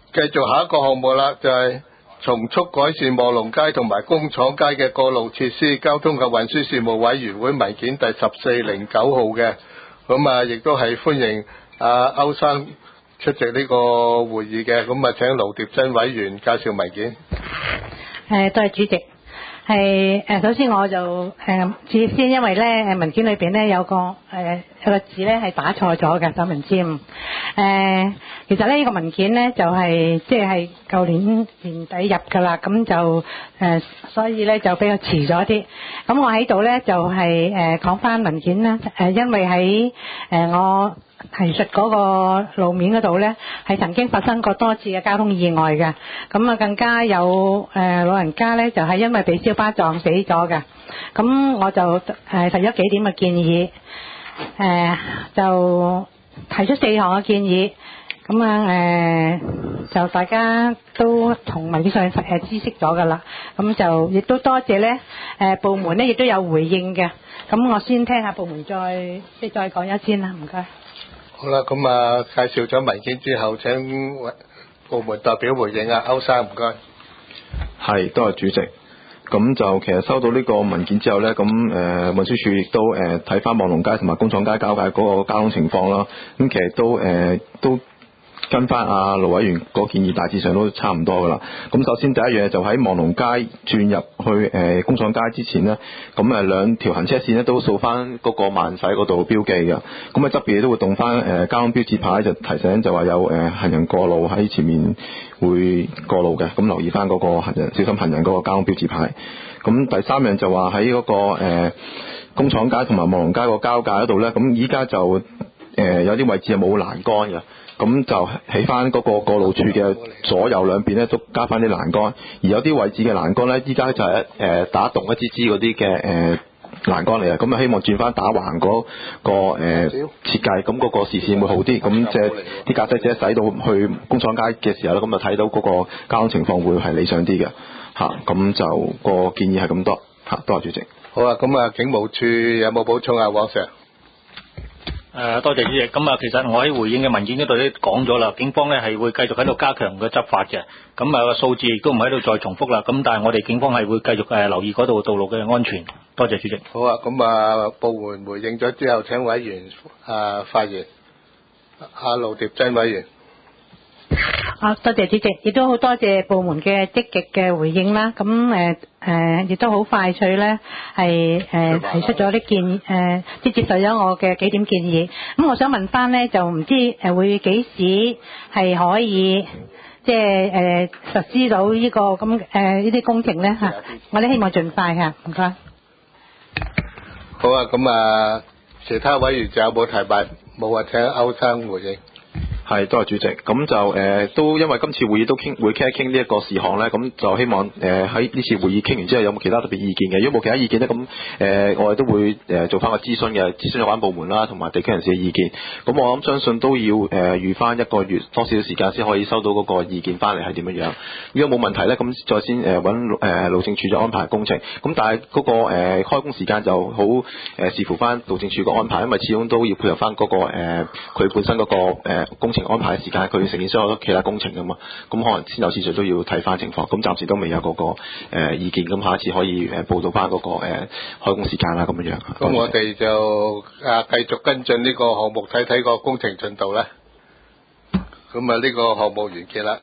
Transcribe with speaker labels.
Speaker 1: 繼續下一個項目啦，就係從速改善望龍街同埋工廠街嘅過路設施，交通及運輸事務委員會文件第1409號嘅，咁啊亦都係歡迎歐生出席呢個會議嘅，咁啊請盧蝶珍委員介紹文件。
Speaker 2: 多謝主席。首先我就致先，因為咧文件裏邊咧有個字咧係打錯咗嘅，手文簽。其實咧呢個文件咧就係即係舊年年底入㗎啦，咁就所以咧就比較遲咗啲。咁我喺度咧就係講翻文件啦。因為喺我提述嗰個路面嗰度咧係曾經發生過多次嘅交通意外嘅，咁啊更加有老人家咧就係因為被小巴撞死咗嘅。咁我就提咗幾點嘅建議，就提出4項嘅建議。咁樣就大家都同文件上知悉咗噶啦。咁就亦都多謝咧部門咧亦都有回應嘅。咁我先聽下部門再講一先啦，唔該。
Speaker 1: 好啦，咁介紹咗文件之後，請部門代表回應歐生，唔該。
Speaker 3: 係，多謝主席。咁就其實收到呢個文件之後呢，咁運輸署亦都睇翻望龍街同埋工廠街交界嗰個交通情況啦。咁其實都跟翻盧委員個建議，大致上都差唔多噶啦。咁首先第一樣嘢就喺望龍街轉入去工廠街之前呢，咁2條行車線呢都掃翻嗰個慢駛嗰度標記嘅。咁啊側邊都會動翻交通標誌牌，就提醒就話有行人過路喺前面會過路嘅，咁留意翻嗰個行人，小心行人嗰個交通標誌牌。咁第三樣就話喺嗰個工廠街同埋望龍街個交界嗰度呢，咁依家就有啲位置係冇欄杆嘅。咁就起翻嗰個過路處嘅左右兩邊咧，都加翻啲欄杆。而有啲位置嘅欄杆咧，依家就係打洞一支支嗰啲嘅欄杆嚟嘅。咁啊，希望轉翻打橫嗰個設計，咁嗰個視線會好啲。咁即係啲駕駛者駛到去工廠街嘅時候咧，咁就睇到嗰個交通情況會係理想啲嘅嚇。咁就個建議係咁多嚇。多謝主席。
Speaker 1: 好啊，咁警務處有冇補充黃 Sir？
Speaker 4: 多謝主席。咁其實我喺回應嘅文件嗰度都講咗啦，警方咧係會繼續喺度加強嘅執法嘅。咁數字亦都唔喺度再重複啦。咁但係我哋警方係會繼續留意嗰度道路嘅安全。多謝主席。
Speaker 1: 好啊，咁部門回應咗之後，請委員發言。盧蝶珍委員。
Speaker 2: 多謝主席，亦都好多謝部門嘅積極嘅回應啦。咁亦都好快脆咧，係提出咗啲建議，即接受咗我嘅幾點建議。咁我想問翻咧，就唔知會幾時係可以即係實施到呢個咁呢啲工程咧嚇？我哋希望盡快嚇，唔該。
Speaker 1: 好啊，咁其他委員仲有冇提問？冇啊，請歐生回應。
Speaker 3: 係，多謝主席。咁就都因為今次會議都會傾一傾呢一個事項咧，咁就希望喺呢次會議傾完之後有冇其他特別意見嘅？如果冇其他意見咧，咁我哋都會做翻個諮詢嘅，諮詢有關部門啦，同埋地區人士嘅意見。咁我諗相信都要預翻1個月多少少時間先可以收到嗰個意見翻嚟係點樣樣。如果冇問題咧，咁再先揾路政署再安排工程。咁但係嗰個開工時間就好視乎翻路政署個安排，因為始終都要配合翻嗰個佢本身嗰個工程安排嘅時間，佢承建商有好多其他工程噶嘛，咁可能先有次序都要睇翻情況。咁暫時都未有嗰個意見，咁下一次可以報道翻嗰個開工時間啦，咁樣樣。
Speaker 1: 咁我哋就繼續跟進呢個項目，睇睇個工程進度啦。咁呢個項目完結啦。